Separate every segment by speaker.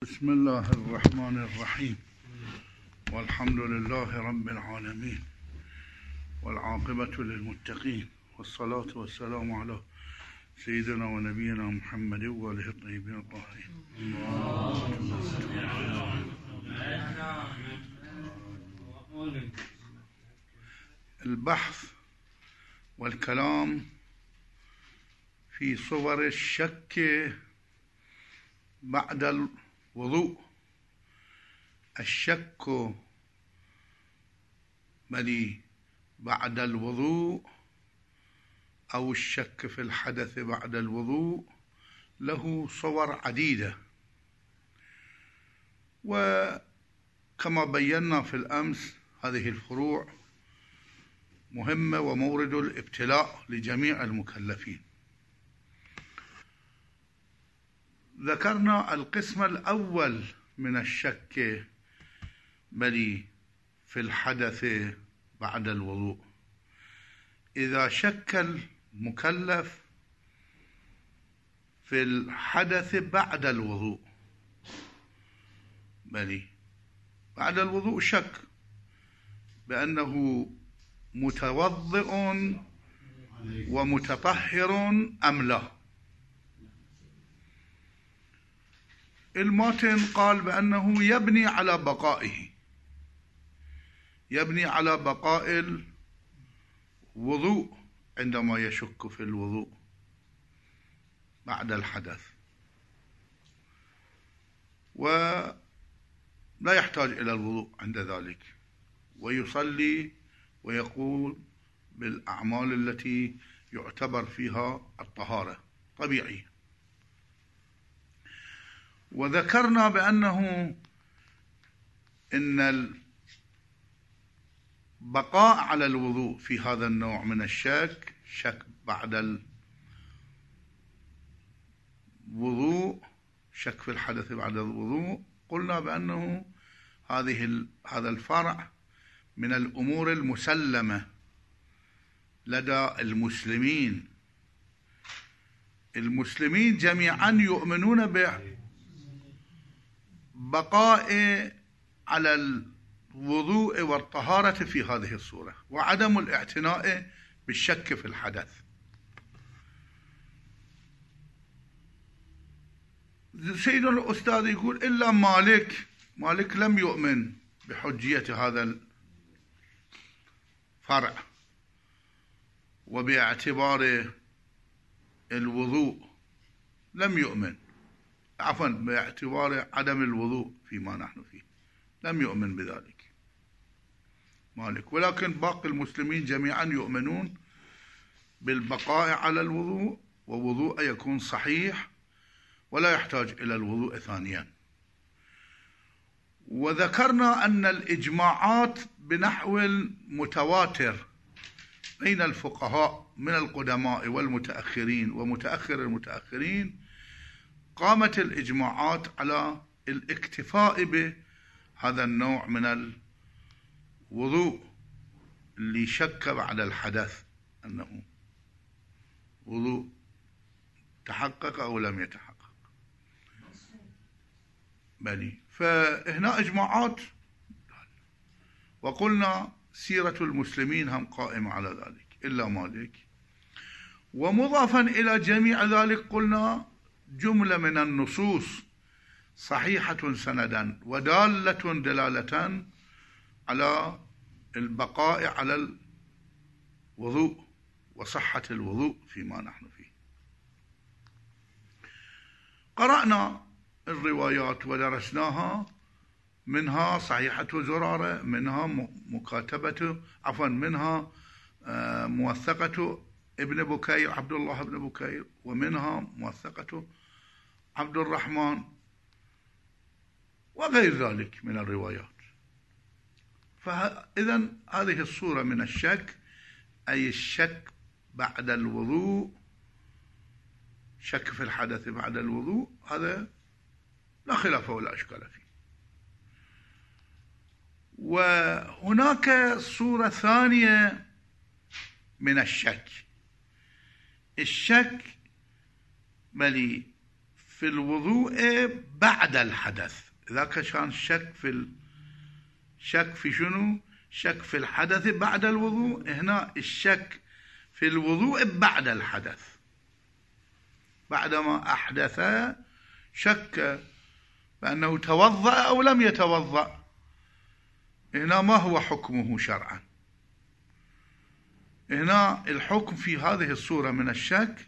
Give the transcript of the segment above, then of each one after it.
Speaker 1: بسم الله الرحمن الرحيم، والحمد لله رب العالمين، والعاقبة للمتقين، والصلاة والسلام على سيدنا ونبينا محمد وآله الطيبين الطاهرين. البحث والكلام في صور الشك بعد الوضوء. الشك بعد الوضوء أو الشك في الحدث بعد الوضوء له صور عديدة، وكما بينا في الأمس هذه الفروع مهمة ومورد الابتلاء لجميع المكلفين. ذكرنا القسم الأول من الشك في الحدث بعد الوضوء. إذا شك المكلف في الحدث بعد الوضوء، بعد الوضوء شك بأنه متوضئ ومتطهر أم لا. الماتن قال بأنه يبني على بقائه، يبني على بقاء الوضوء عندما يشك في الوضوء بعد الحدث، ولا يحتاج إلى الوضوء عند ذلك، ويصلي ويقول بالأعمال التي يعتبر فيها الطهارة طبيعي. وذكرنا بأنه إن البقاء على الوضوء في هذا النوع من الشك، شك بعد الوضوء، شك في الحدث بعد الوضوء، قلنا بأنه هذا الفرع من الأمور المسلمة لدى المسلمين جميعا يؤمنون بقاء على الوضوء والطهارة في هذه الصورة، وعدم الاعتناء بالشك في الحدث. سيدنا الأستاذ يقول إلا مالك لم يؤمن بحجية هذا الفرع، وباعتبار الوضوء لم يؤمن، عفوا باعتبار عدم الوضوء فيما نحن فيه لم يؤمن بذلك مالك، ولكن باقي المسلمين جميعا يؤمنون بالبقاء على الوضوء، ووضوء يكون صحيح ولا يحتاج إلى الوضوء ثانيا. وذكرنا أن الإجماعات بنحو المتواتر بين الفقهاء من القدماء والمتأخرين ومتأخر المتأخرين، قامت الإجماعات على الاكتفاء بهذا النوع من الوضوء اللي شك بعد الحدث أنه وضوء تحقق أو لم يتحقق. فهنا إجماعات، وقلنا سيرة المسلمين هم قائمة على ذلك إلا مالك. ومضافا إلى جميع ذلك قلنا جملة من النصوص صحيحة سندا ودالة دلالة على البقاء على الوضوء وصحة الوضوء فيما نحن فيه. قرأنا الروايات ودرسناها، منها صحيحة زرارة، منها منها موثقة ابن بكير عبد الله بن بكير، ومنها موثقة عبد الرحمن، وغير ذلك من الروايات. فإذا هذه الصورة من الشك، أي الشك بعد الوضوء، شك في الحدث بعد الوضوء، هذا لا خلاف ولا أشكال فيه. وهناك صورة ثانية من الشك في الوضوء بعد الحدث. إذا كان شك في شنو؟ شك في الحدث بعد الوضوء. هنا الشك في الوضوء بعد الحدث، بعدما أحدث شك بأنه توضأ أو لم يتوضأ. هنا ما هو حكمه شرعا؟ هنا الحكم في هذه الصورة من الشك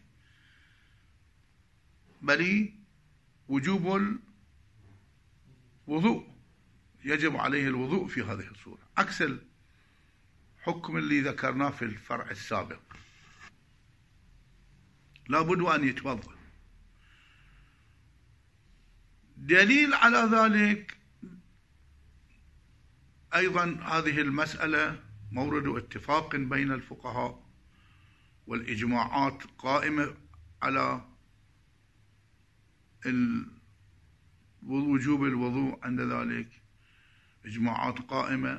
Speaker 1: بل وجوب الوضوء، يجب عليه الوضوء في هذه الصورة، عكس الحكم اللي ذكرناه في الفرع السابق، لابد أن يتوضأ. دليل على ذلك أيضا هذه المسألة مورد اتفاق بين الفقهاء، والإجماعات قائمة على وجوب الوضوء عند ذلك، إجماعات قائمة.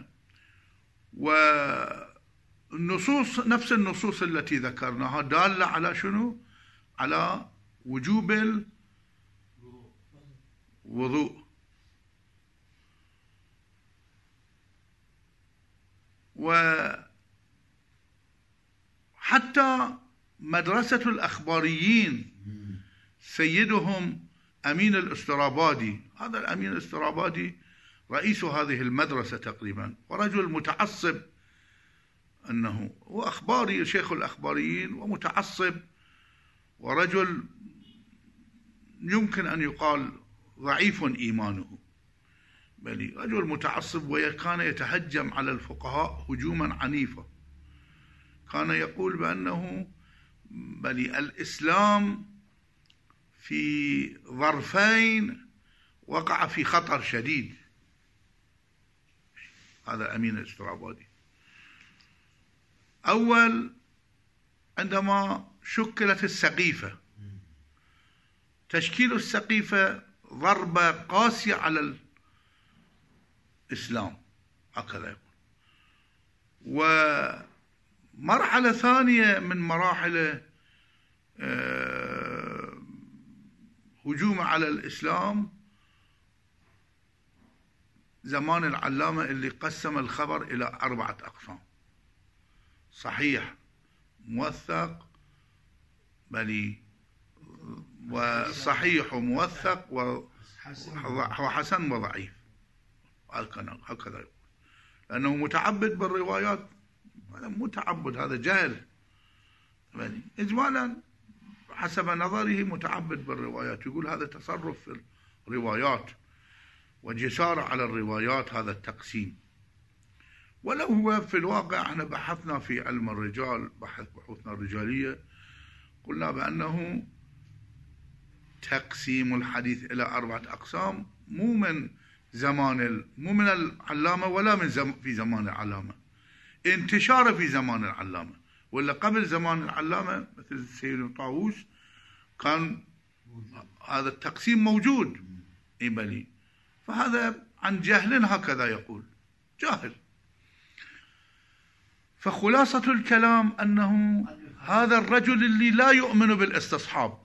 Speaker 1: والنصوص نفس النصوص التي ذكرناها دالة على شنو؟ على وجوب الوضوء. وحتى مدرسة الأخباريين سيدهم أمين الاسترابادي، هذا الأمين الاسترابادي رئيس هذه المدرسة تقريبا، ورجل متعصب، أنه هو أخباري، شيخ الأخباريين ومتعصب، ورجل يمكن أن يقال ضعيف إيمانه، بل رجل متعصب، وكان يتهجم على الفقهاء هجوما عنيفا. كان يقول بأنه بل الإسلام في ظرفين وقع في خطر شديد. هذا أمين الاسترابادي. أول، عندما شكلت السقيفة، تشكيل السقيفة ضربة قاسية على الإسلام، هكذا يقول. ومرحلة ثانية من مراحل هجوم على الإسلام زمان العلامة اللي قسم الخبر إلى 4 أقسام: صحيح، موثق، بل وصحيح وموثق وحسن وضعيف، هكذا يقول. لأنه متعبد بالروايات، هذا مو تعبد، هذا جهل. يعني إجمالا حسب نظره متعبد بالروايات، يقول هذا تصرف في الروايات وجسارة على الروايات، هذا التقسيم. ولو هو في الواقع احنا بحثنا في علم الرجال، بحوثنا الرجالية، قلنا بأنه تقسيم الحديث إلى 4 أقسام مو من العلامة ولا في زمان العلامة، انتشاره في زمان العلامة، ولا قبل زمان العلامة مثل سيد طاووس كان هذا التقسيم موجود. إبلي فهذا عن جهل، هكذا يقول، جاهل. فخلاصة الكلام أنه هذا الرجل اللي لا يؤمن بالاستصحاب،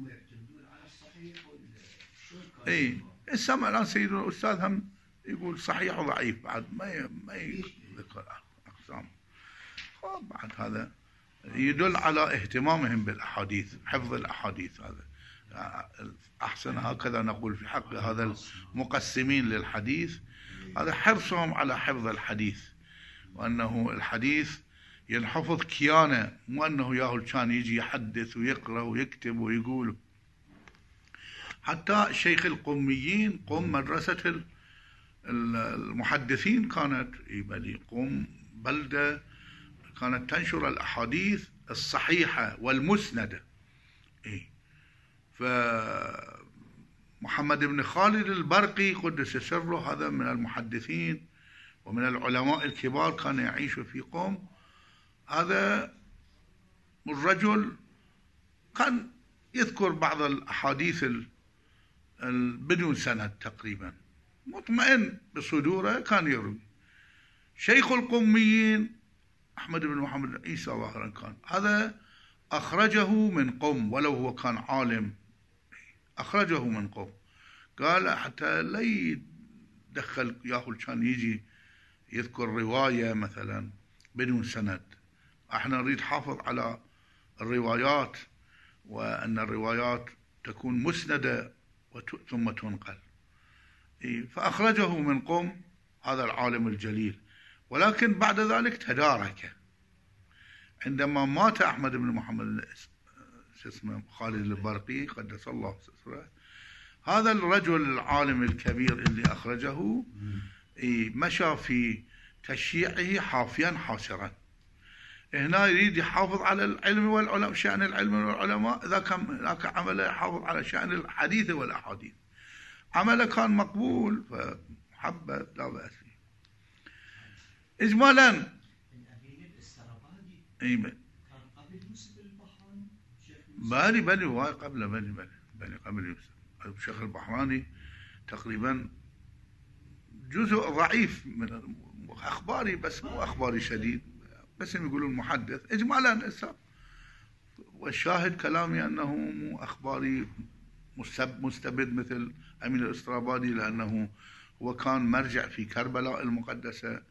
Speaker 1: السمع الآن سيدنا الأستاذ هم يقول صحيح وضعيف، بعد ما يذكر أقسام. بعد هذا يدل على اهتمامهم بالأحاديث، حفظ الأحاديث. هذا أحسن، هكذا نقول في حق هذا المقسمين للحديث، هذا حرصهم على حفظ الحديث، وأنه الحديث ينحفظ كيانه، مو أنه ياهل كان يجي يحدث ويقرأ ويكتب ويقول. حتى شيخ القميين، قم مدرسة المحدثين كانت بل قم بلدة كانت تنشر الأحاديث الصحيحة والمسندة. فمحمد بن خالد البرقي قدس سره، هذا من المحدثين ومن العلماء الكبار، كان يعيش في قم. هذا الرجل كان يذكر بعض الأحاديث بدون سند تقريبا، مطمئن بصدوره كان يروي. شيخ القميين أحمد بن محمد عيسى ظاهرا كان، هذا أخرجه من قم ولو هو كان عالم، أخرجه من قوم. قال حتى لا يدخل ياهل كان يجي يذكر رواية مثلا بدون سند. احنا نريد حافظ على الروايات، وأن الروايات تكون مسندة ثم تنقل. فأخرجه من قوم هذا العالم الجليل، ولكن بعد ذلك تدارك عندما مات أحمد بن محمد اسمه خالد البرقي قدس الله سره. هذا الرجل العالم الكبير اللي أخرجه مشى في تشييعه حافيا حاسرا. هنا يريد يحافظ على العلم والعلماء، شأن العلم والعلماء. ذاك عمله يحافظ على شأن الحديث والأحاديث. عمله كان مقبول فحبه لا بأس فيه. إجمالا
Speaker 2: الأمين الاسترابادي كان قبل يوسف البحراني.
Speaker 1: بني هواي قبل بني قبل يوسف. الشيخ البحراني تقريبا جزء ضعيف من أخباري، بس مو أخباري شديد، بس يقولون محدث إجمالا. والشاهد كلامي أنه مو أخباري مستبد مثل أمين الاسترابادي، لأنه هو كان مرجع في كربلاء المقدسة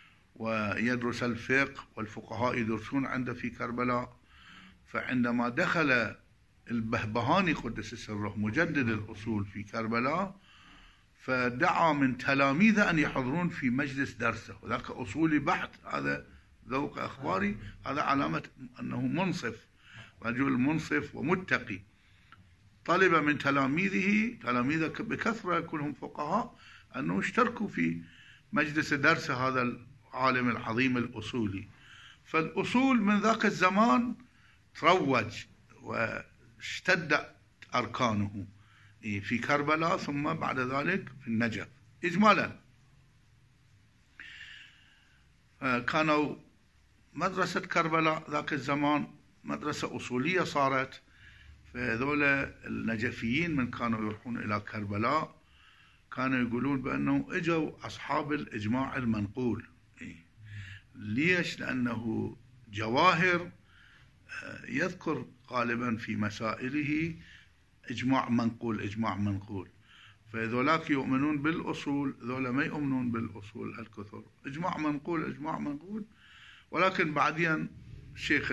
Speaker 1: ويدرس الفقه، والفقهاء يدرسون عنده في كربلاء. فعندما دخل البهبهاني قدس سره مجدد الأصول في كربلاء، فدعا من تلاميذه أن يحضرون في مجلس درسه، وذاك أصولي بحت، هذا ذوق أخباري، هذا علامة أنه منصف، رجل منصف ومتقي. طلب من تلاميذه بكثرة كلهم فقهاء أنه اشتركوا في مجلس درس هذا العالم العظيم الأصولي. فالأصول من ذاك الزمان تروج واشتدت أركانه في كربلاء، ثم بعد ذلك في النجف. إجمالا كانوا مدرسة كربلاء ذاك الزمان مدرسة أصولية صارت. فذولا النجفيين من كانوا يروحون إلى كربلاء كانوا يقولون بأنه إجوا أصحاب الإجماع المنقول. ليش؟ لأنه جواهر يذكر غالبا في مسائله إجماع منقول. فذولاك يؤمنون بالأصول، ذولا ما يؤمنون بالأصول هالكثر. إجماع منقول. ولكن بعدين الشيخ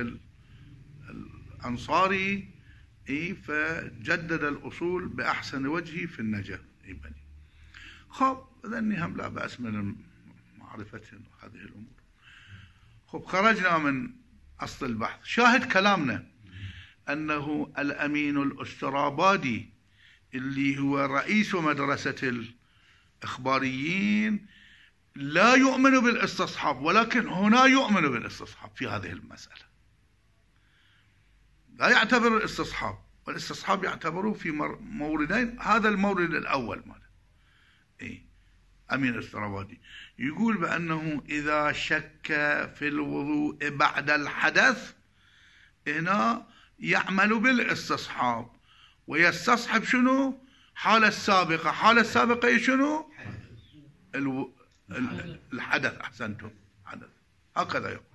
Speaker 1: الأنصاري فجدد الأصول بأحسن وجه في النجف. خب لأني هم لا بأس من معرفة هذه الأمور. خب خرجنا من أصل البحث. شاهد كلامنا أنه الأمين الاسترابادي اللي هو رئيس مدرسة الإخباريين لا يؤمن بالاستصحاب، ولكن هنا يؤمن بالاستصحاب في هذه المسألة. لا يعتبر الاستصحاب، والاستصحاب يعتبره في موردين. هذا المورد الأول ماله أمين الاسترابادي يقول بأنه إذا شك في الوضوء بعد الحدث هنا يعمل بالاستصحاب، ويستصحب شنو؟ حالة السابقة شنو؟ الحدث. أحسنتم، حدث. هكذا يقول.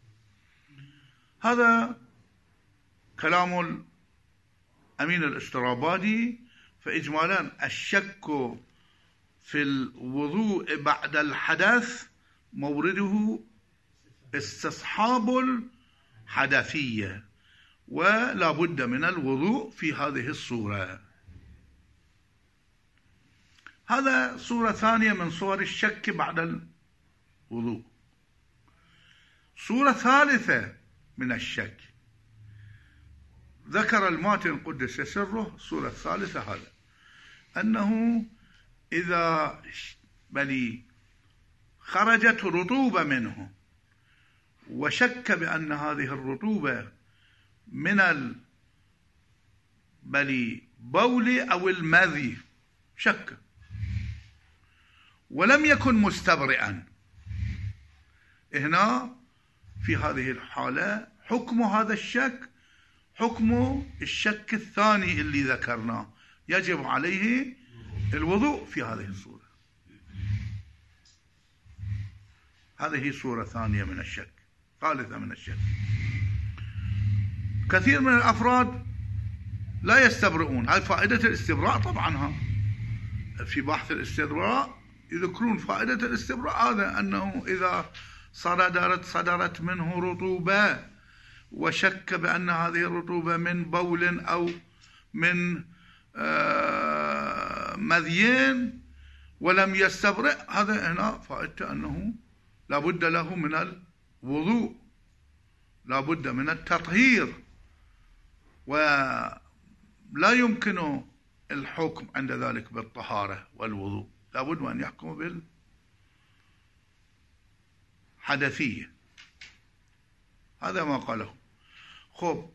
Speaker 1: هذا كلام الأمين الاسترابادي. فإجمالا الشك في الوضوء بعد الحدث مورده استصحاب الحدثية، ولا بد من الوضوء في هذه الصورة. هذا صورة ثانية من صور الشك بعد الوضوء. صورة ثالثة من الشك ذكر الماتن قدس سره. الصورة الثالثة هذا أنه إذا خرجت رطوبة منه وشك بأن هذه الرطوبة من البول أو المذي، شك ولم يكن مستبرئا، هنا في هذه الحالة حكم هذا الشك حكم الشك الثاني اللي ذكرناه، يجب عليه الوضوء في هذه الصورة. هذه صورة ثانية من الشك، ثالثة من الشك. كثير من الأفراد لا يستبرئون. هاي فائدة الاستبراء طبعا. ها في بحث الاستبراء يذكرون فائدة الاستبراء هذا، أنه إذا صدرت منه رطوبة وشك بأن هذه الرطوبة من بول أو من مذيين ولم يستبرئ، هذا هنا فائدته أنه لا بد له من الوضوء، لا بد من التطهير، ولا يمكن الحكم عند ذلك بالطهارة والوضوء، لا بد أن يحكم بالحدثية. هذا ما قاله. خب،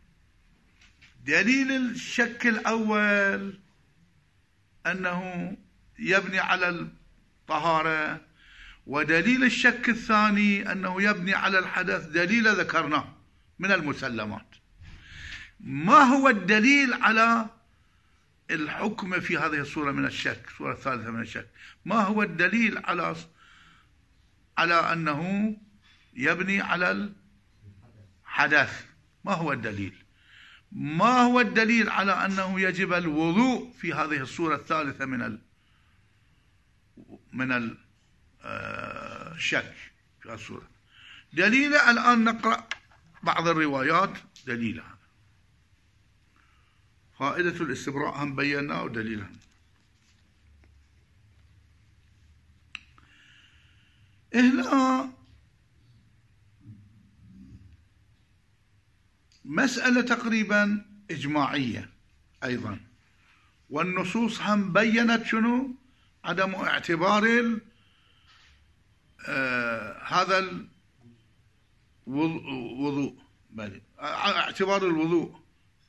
Speaker 1: دليل الشك الأول أنه يبني على الطهارة، ودليل الشك الثاني أنه يبني على الحدث، دليل ذكرناه من المسلمات. ما هو الدليل على الحكم في هذه الصورة من الشك، الصورة الثالثة من الشك؟ ما هو الدليل على أنه يبني على الحدث؟ ما هو الدليل؟ ما هو الدليل على أنه يجب الوضوء في هذه الصورة الثالثة من الشك في الصورة؟ دليله الآن نقرأ بعض الروايات دليلها. فائدة الاستبراء هم بيناه ودليلها. هنا مسألة تقريبا إجماعية أيضا، والنصوص هم بيّنت شنو؟ عدم اعتبار هذا الوضوء، اعتبار الوضوء.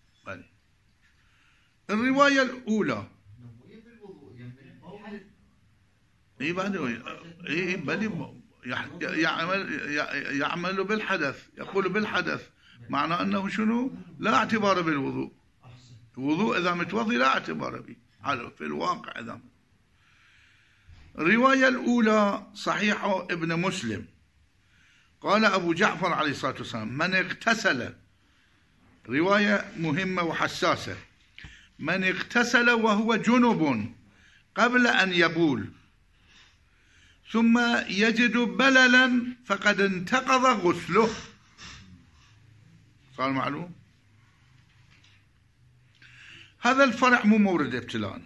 Speaker 1: الرواية الأولى يعمل بالحدث، يقول بالحدث، معنى أنه شنو؟ لا اعتبار بالوضوء. الوضوء إذا متوضي لا اعتبار به في الواقع. إذا الرواية الأولى صحيح ابن مسلم، قال أبو جعفر عليه الصلاة والسلام: من اغتسل، رواية مهمة وحساسة، من اغتسل وهو جنب قبل أن يبول ثم يجد بللا فقد انتقض غسله. صار معلوم؟ هذا الفرع مو مورد ابتلاء.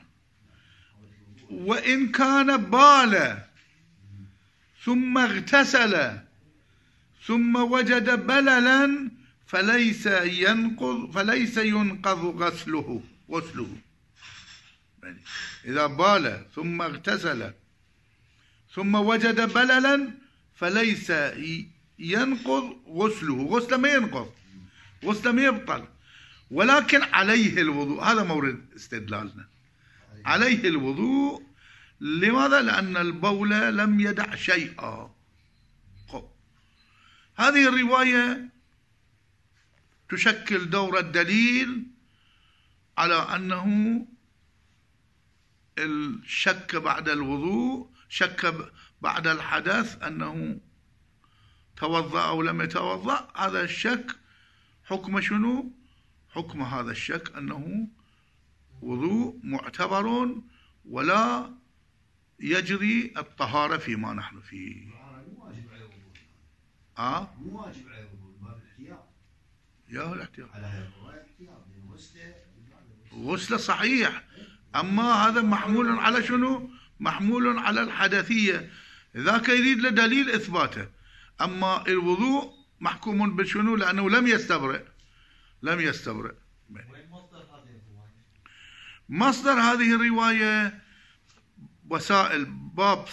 Speaker 1: وإن كان بال ثم اغتسل ثم وجد بللا فليس ينقض غسله. إذا بال ثم اغتسل ثم وجد بللا فليس ينقض غسله. غسله ما ينقض، غسله ما يبطل، ولكن عليه الوضوء. هذا مورد استدلالنا، عليه الوضوء. لماذا؟ لأن البول لم يدع شيئا. هذه الرواية تشكل دور الدليل على أنه الشك بعد الوضوء، شك بعد الحدث أنه توضأ أو لم يتوضأ، هذا الشك حكم شنو؟ حكم هذا الشك أنه وضوء معتبر ولا يجري الطهارة فيما نحن فيه.
Speaker 3: مو واجب على الوضوء.
Speaker 1: مو
Speaker 3: واجب على الوضوء، باب الاحتياط.
Speaker 1: يا الاحتياط.
Speaker 3: على هذا الاحتياط،
Speaker 1: غسله صحيح، أما هذا محمول على شنو؟ محمول على الحدثية، ذاك يريد له دليل إثباته. أما الوضوء محكوم بشنو؟ لأنه لم يستبرئ. وين
Speaker 2: مصدر هذه الرواية؟
Speaker 1: مصدر هذه الرواية وسائل باب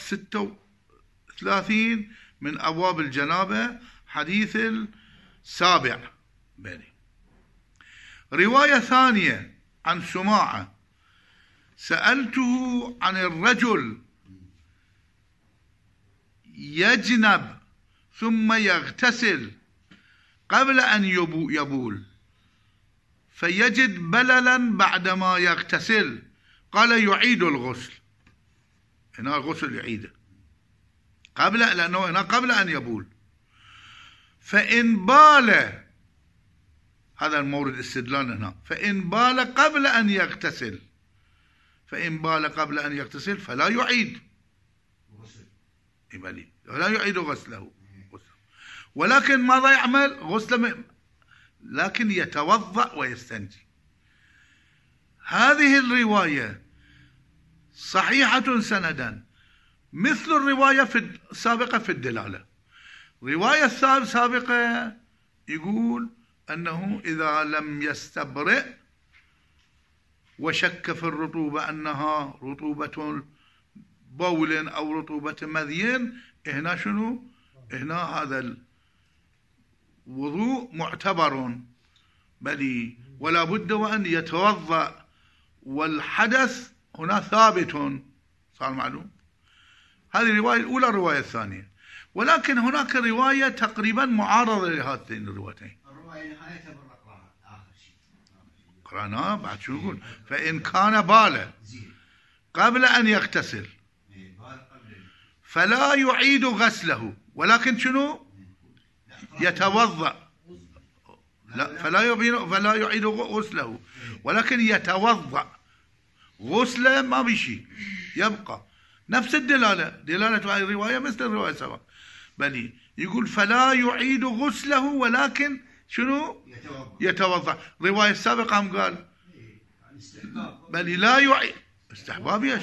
Speaker 1: 36 من أبواب الجنابة، حديث 7. رواية ثانية عن سماعة: سألته عن الرجل يجنب ثم يغتسل قبل أن يبول فيجد بللا بعدما يغتسل، قال: يعيد الغسل. هنا الغسل يعيده لأنه هنا قبل أن يبول. فإن بال، هذا المورد استدلال هنا. فإن بال قبل أن يغتسل، فلا يعيد لا يعيد غسله، ولكن ماذا يعمل؟ لكن يتوضأ ويستنجي. هذه الرواية صحيحة سندا مثل الرواية السابقة في الدلالة. رواية السابقة يقول أنه إذا لم يستبرئ وشك في الرطوبة أنها رطوبة بول أو رطوبة مذي، هنا شنو؟ هنا هذا الوضوء معتبر بل ولا بد وأن يتوضأ، والحدث هنا ثابت. صار معلوم؟ هذه الرواية الأولى. الرواية الثانية، ولكن هناك رواية تقريبا معارضة لهاتين الروايتين.
Speaker 3: الرواية نهايتها بالرقراء آخر شيء
Speaker 1: قرأناها بعد شو يقول؟ فإن كان بالا قبل أن يغتسل فلا يعيد غسله، ولكن شنو؟ يتوضأ. لا، فلا يعيد غسله، ولكن يتوضأ. غسله ما بشي، يبقى نفس الدلالة، دلالة هذه الرواية مثل الرواية السابقة. بل يقول فلا يعيد غسله، ولكن شنو؟ يتوضأ. الرواية السابقة هم قال بل لا يعيد. استحباب ايش؟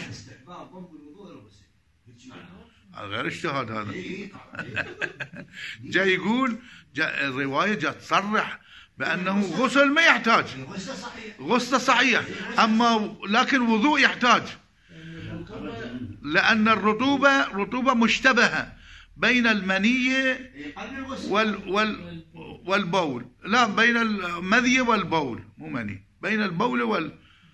Speaker 1: غير اجتهاد هذا. جاي يقول الرواية جاء تصرح بأنه غسل ما يحتاج، غسل صحيح، أما لكن وضوء يحتاج، لأن الرطوبة مشتبهة بين المنية والبول، لا بين المذي والبول، مو مني، بين البول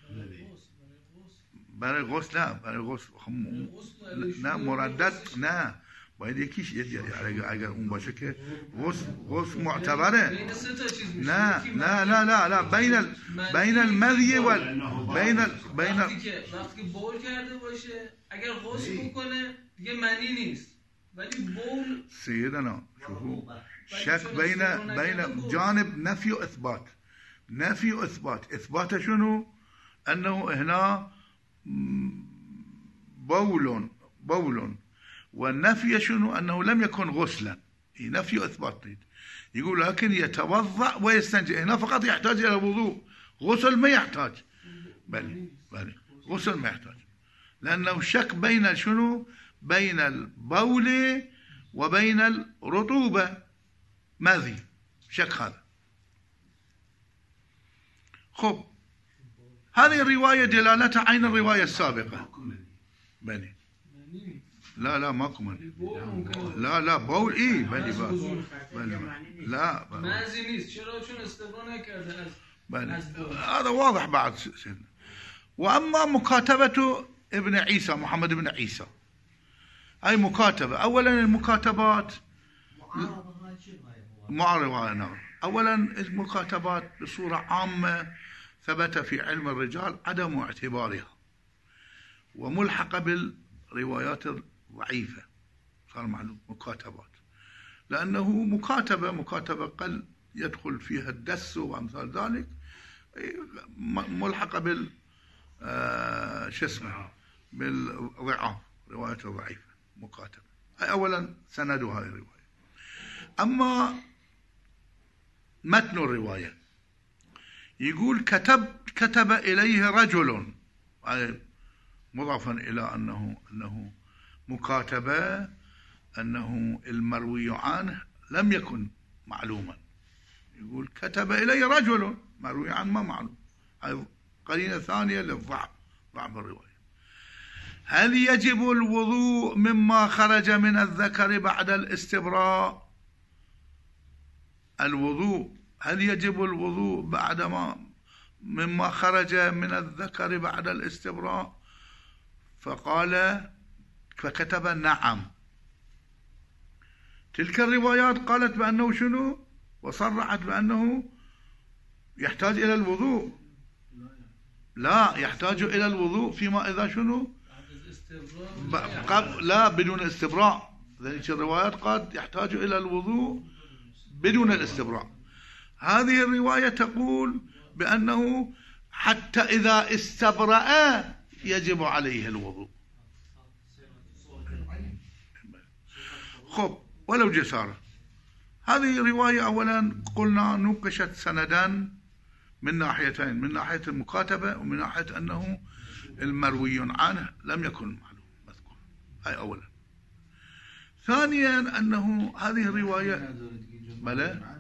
Speaker 1: غسل، لا غسل لا مردد، لا وهذه كيش يدي على مباشرة غسل معتبرة. لا بين المذي بين
Speaker 4: وقتی بول کرده باشه اگر غسل بکنه دیگه معنی نیست، ولی بول
Speaker 1: سيدنا شوفوا شك بين جانب نفي وإثبات. إثبات شنو؟ أنه هنا بول، والنفي شنو؟ أنه لم يكن غسلا. نفي وإثبات. يقول لكن يتوضأ ويستنجي، هنا فقط يحتاج إلى وضوء، غسل ما يحتاج. بل غسل ما يحتاج، لأنه شك بين شنو؟ بين البول وبين الرطوبة ماذي، شك هذا. خب هذه الرواية دلالتها عين الرواية السابقة. بني لا ماكو من، لا بول بني لا
Speaker 4: مازی نیست. چرا؟ چون استقرار نکرده از
Speaker 1: هذا واضح بعد سيدنا. وأما مكاتبة ابن عيسى، محمد بن عيسى، أي مكاتبة. أولا المكاتبات معارضة. نعم. أولا المكاتبات بصورة عامة ثبت في علم الرجال عدم اعتبارها، وملحقة بالروايات الضعيفة. صار معلوم مكاتبات، لأنه مكاتبة قل يدخل فيها الدس وأمثال ذلك، ملحقة بال بالضعاف، روايات ضعيفة مكاتبة. أولا سند هذه الرواية. أما متن الرواية يقول كتب إليه رجل، مضافا إلى أنه مكاتبة، أنه المروي عنه لم يكن معلوما. يقول كتب إليه رجل، مروي عنه ما معلوم. هذه قرينة ثانية للضعف، ضعف الرواية. هل يجب الوضوء مما خرج من الذكر بعد الاستبراء؟ هل يجب الوضوء مما خرج من الذكر بعد الاستبراء؟ فكتب نعم. تلك الروايات قالت بأنه شنو؟ وصرحت بأنه يحتاج إلى الوضوء. لا يحتاج إلى الوضوء فيما إذا شنو؟ لا بدون استبراء. ذلك الروايات قد يحتاج إلى الوضوء بدون الاستبراء. هذه الرواية تقول بأنه حتى إذا استبرأ يجب عليه الوضوء. خب ولو جسارة. هذه رواية أولا قلنا نوقشت سندا من ناحيتين، من ناحية المكاتبة ومن ناحية أنه المروي عنه لم يكن معلوم مذكور. هاي أولا. ثانيا أنه هذه الرواية بلى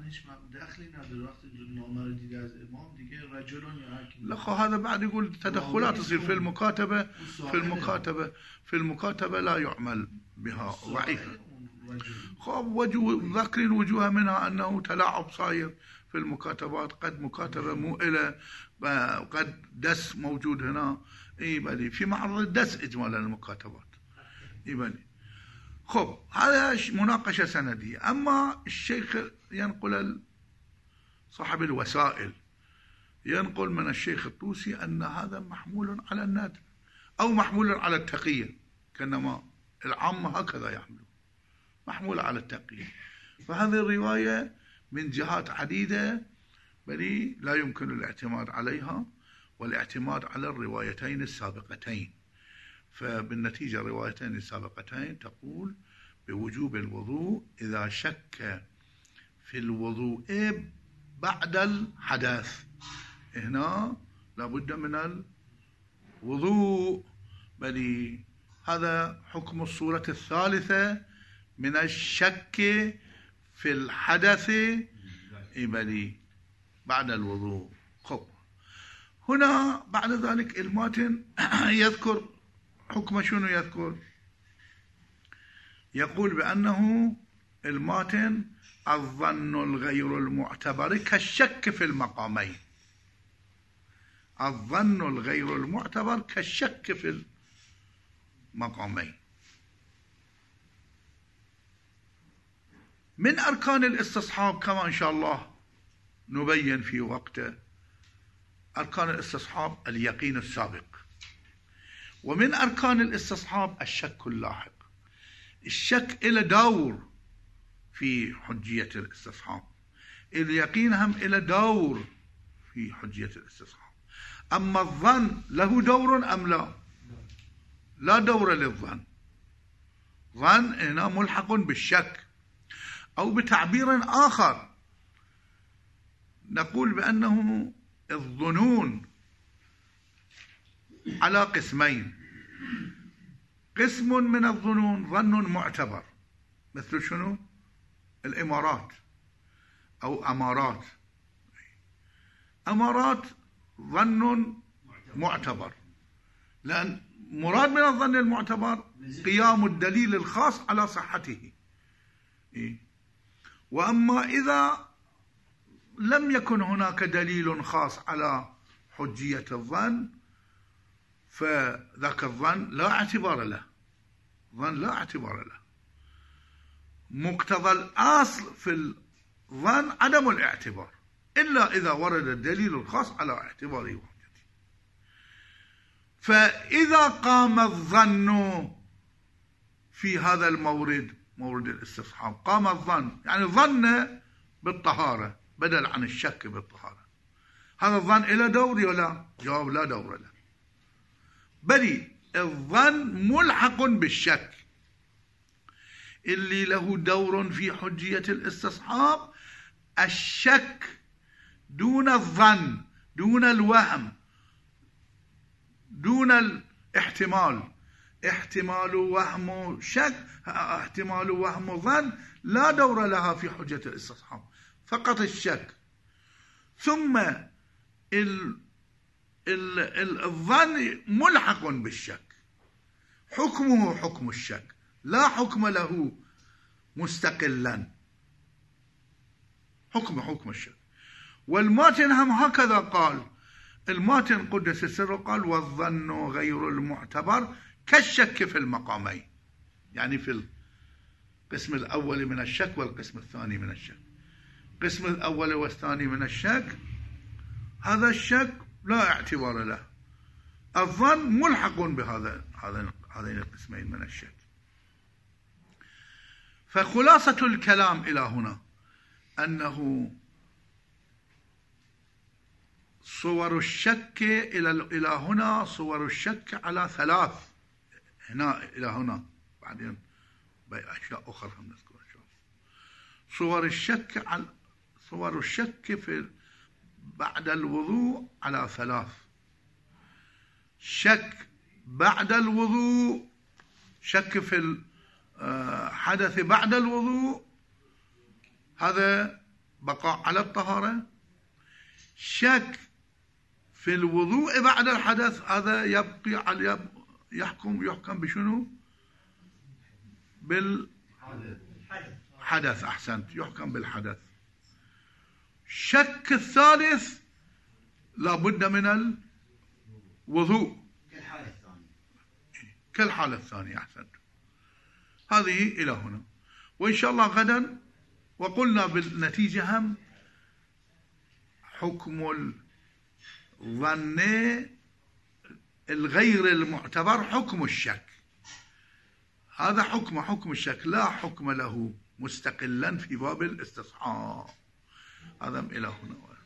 Speaker 1: لا هذا بعد يقول تدخلات تصير في المكاتبة، في المكاتبة لا يعمل بها ضعيفة. خب وجوه ذكر وجوه منها أنه تلاعب صاير في المكاتبات، قد مكاتبة مو إلى قد دس موجود هنا إيبالي في معرض الدس إجمالا المكاتبات إيبالي. خب هذا مناقشة سندية. أما الشيخ ينقل صاحب الوسائل ينقل من الشيخ الطوسي أن هذا محمول على الندب أو محمول على التقية، كأنما العامة هكذا يحملون، محمول على التقية. فهذه الرواية من جهات عديدة بل لا يمكن الاعتماد عليها والاعتماد على الروايتين السابقتين. فبالنتيجة الروايتين السابقتين تقول بوجوب الوضوء إذا شك في الوضوء بعد الحدث. هنا لابد من الوضوء، بل هذا حكم الصورة الثالثة من الشك في الحدث بل بعد الوضوء. خب هنا بعد ذلك الماتن يذكر حكم شنو يذكر؟ يقول بأنه الماتن الظن الغير المعتبر كالشك في المقامين. الظن الغير المعتبر كالشك في المقامين. من أركان الاستصحاب كما إن شاء الله نبين في وقته، أركان الاستصحاب اليقين السابق، ومن أركان الاستصحاب الشك اللاحق. الشك إلى دور في حجية الاستصحاب، اليقين هم إلى دور في حجية الاستصحاب. أما الظن له دور أم لا؟ لا دور للظن. ظن هنا ملحق بالشك، أو بتعبير آخر نقول بأنه الظنون على قسمين. قسم من الظنون ظن معتبر، مثل شنو؟ الإمارات أو أمارات. أمارات ظن معتبر، لأن مراد من الظن المعتبر قيام الدليل الخاص على صحته. وأما إذا لم يكن هناك دليل خاص على حجية الظن فذاك الظن لا اعتبار له. ظن لا اعتبار له. مقتضى الأصل في الظن عدم الاعتبار إلا إذا ورد الدليل الخاص على اعتباره. فإذا قام الظن في هذا المورد، مورد الاستصحاب، قام الظن يعني ظن بالطهارة بدل عن الشك بالطهارة، هذا الظن إلى دور ولا؟ جواب لا دور له، بل الظن ملحق بالشك. اللي له دور في حجية الاستصحاب الشك دون الظن، دون الوهم، دون الاحتمال. احتمال وهم شك، احتمال وهم ظن لا دور لها في حجة الاستصحاب، فقط الشك. ثم الظن ملحق بالشك، حكمه حكم الشك، لا حكم له مستقلا، حكم الشك. والماتن هم هكذا قال، الماتن قدس السر قال والظن غير المعتبر كالشك في المقامين، يعني في القسم الأول من الشك والقسم الثاني من الشك. القسم الأول والثاني من الشك هذا الشك لا اعتبار له، الظن ملحق هذين القسمين من الشك. فخلاصة الكلام إلى هنا أنه صور الشك إلى هنا، صور الشك على 3، هنا إلى هنا، بعدين بأشياء أخرى نذكرها إن شاء الله. صور الشك في بعد الوضوء على 3: شك بعد الوضوء، شك في الحدث بعد الوضوء، هذا بقاء على الطهارة. شك في الوضوء بعد الحدث، هذا يبقي على يحكم بشنو؟ بالحدث. أحسنت، يحكم بالحدث. شك الثالث لابد من الوضوء كالحالة الثانية. أحسنت. هذه إلى هنا، وإن شاء الله غدا. وقلنا بالنتيجة هم حكم الظن الغير المعتبر حكم الشك، هذا حكم الشك، لا حكم له مستقلا في باب الاستصحاب. هذا إلى هنا.